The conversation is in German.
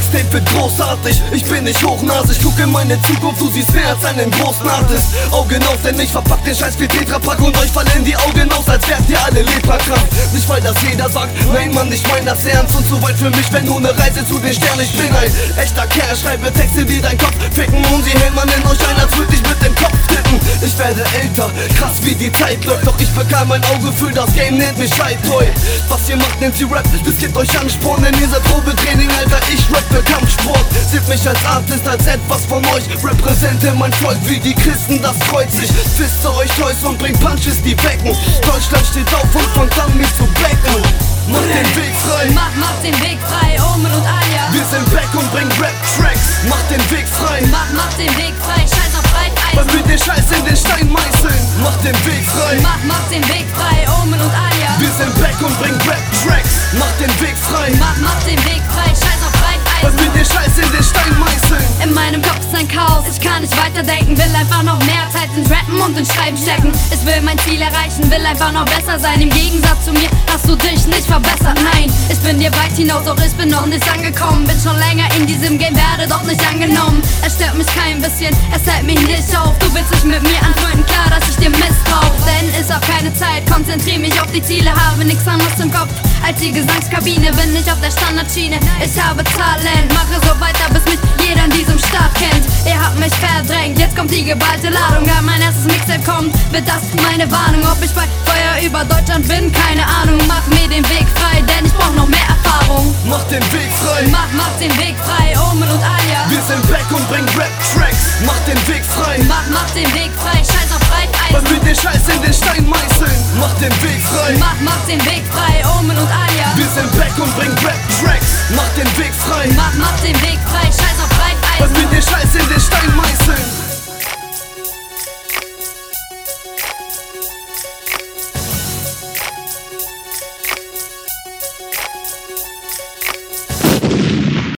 Mixtape wird großartig, ich bin nicht hochnasig. Guck in meine Zukunft, du siehst mehr als einen großen Artist. Augen auf, denn ich verpack den Scheiß wie Tetrapack und euch fallen die Augen aus, als wärt ihr alle leprakrank. Nicht weil das jeder sagt, nein Mann, ich mein das ernst und so weit für mich, wenn nur eine Reise zu den Sternen. Ich bin ein echter Kerl, schreibe Texte, die dein Kopf ficken und sie hält man in euch ein, als würd ich mit dem Kopf tippen. Ich werde älter, krass wie die Zeit läuft, doch ich bekam ein Auge für das Game, nennt mich Scheitoy. Was ihr macht, nennt sie Rap, das gibt euch Ansporn, denn ihr seid Probetraining, Alter, ich rap für Kampfsport. Seht mich als Artist, als etwas von euch, repräsente mein Volk wie die Christen das Kreuz. Ich fiste euch Toys und bring Punches, die wecken. Deutschland steht auf und fangt an, mich zu backen. Mach den Weg frei, mach den Weg frei, Omen und Alia. Wir sind back und bring Rap-Tracks. Mach den Weg frei, mach den Weg frei, scheiß auf Reifeisen. weil wir den Scheiß in den Stein meißeln. Mach den Weg frei, mach den Weg frei, Omen und Alia. Wir sind back und bring Rap-Tracks. Mach den Weg frei, mach den Weg frei, scheiß auf weil Reifeisen. wir den Scheiß in den Stein meißeln. In meinem Kopf ist ein Chaos, ich kann nicht weiterdenken. Will einfach noch mehr Zeit ins Rappen und ins Schreiben stecken. Ich will mein Ziel erreichen, will einfach noch besser sein. Im Gegensatz zu mir hast du dich nicht verbessert, nein. Ich bin dir weit hinaus, doch ich bin noch nicht angekommen. Bin schon länger in diesem Game, werde doch nicht angenommen. Es stört mich kein bisschen, es hält mich nicht auf. Du willst dich mit mir anfreunden, klar, dass ich dir misstraue. Denn ich hab keine Zeit, konzentriere mich auf die Ziele. Habe nix anderes im Kopf als die Gesangskabine. Bin nicht auf der Standardschiene, ich habe Talent. Mache so weiter, bis mich jeder in diesem Staat kennt. Ihr habt mich verdrängt, jetzt kommt die geballte Ladung. Da mein erstes Mixtape kommt, wird das meine Warnung. Ob ich bei Feuer über Deutschland bin, keine Ahnung. Mach mir den Weg frei, denn ich brauch noch mehr Erfahrung. Mach den Weg frei, mach den Weg frei, Omen und Alia. Wir sind back und bring Rap-Tracks. Mach den Weg frei, mach den Weg frei, scheiß auf weil Reifeisen. wir den Scheiß in den Stein meißeln. Mach den Weg frei, mach den Weg frei,